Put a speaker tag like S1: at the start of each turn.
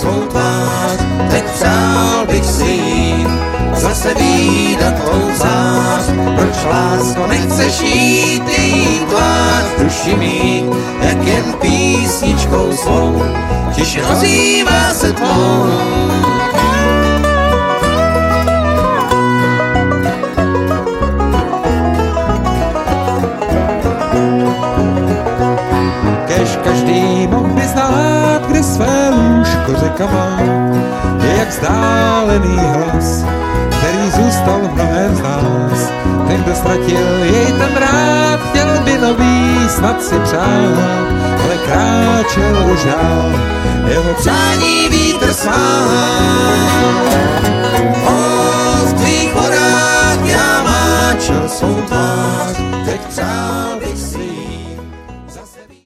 S1: svou tvář, teď přál bych si jí zase výdat tvou zář. Proč, lásko, nechceš jít její tvář v duši mít, jak jen písničkou svou tiše ozývá se tvou.
S2: Kež každý mohl by znát, kde své lůžko řeka má, je jak vzdálený hlas, který zůstal v mnohem z nás. Ten, kdo ztratil jej ten rád, chtěl by nový snad si přát, ale kráčel už dál, jeho
S1: Přání vítr svá. V tvých vodách já máčel svou tvář, teď přál